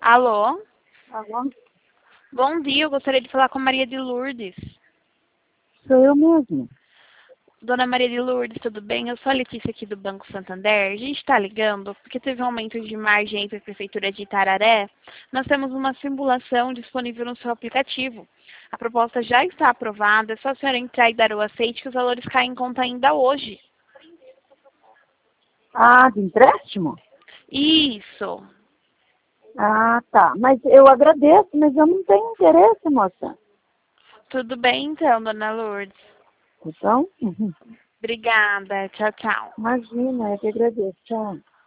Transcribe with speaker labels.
Speaker 1: Alô?
Speaker 2: Alô?
Speaker 1: Bom dia, eu gostaria de falar com a Maria de Lourdes.
Speaker 2: Sou eu mesmo.
Speaker 1: Dona Maria de Lourdes, tudo bem? Eu sou a Letícia aqui do Banco Santander. A gente está ligando porque teve um aumento de margem aí para a Prefeitura de Itararé. Nós temos uma simulação disponível no seu aplicativo. A proposta já está aprovada, é só a senhora entrar e dar o aceite que os valores caem em conta ainda hoje.
Speaker 2: Ah, de empréstimo?
Speaker 1: Isso.
Speaker 2: Ah, tá. Mas eu agradeço, mas eu não tenho interesse, moça.
Speaker 1: Tudo bem então, Dona Lourdes.
Speaker 2: Então,
Speaker 1: Obrigada. Tchau, tchau.
Speaker 2: imagina, eu que agradeço. Tchau.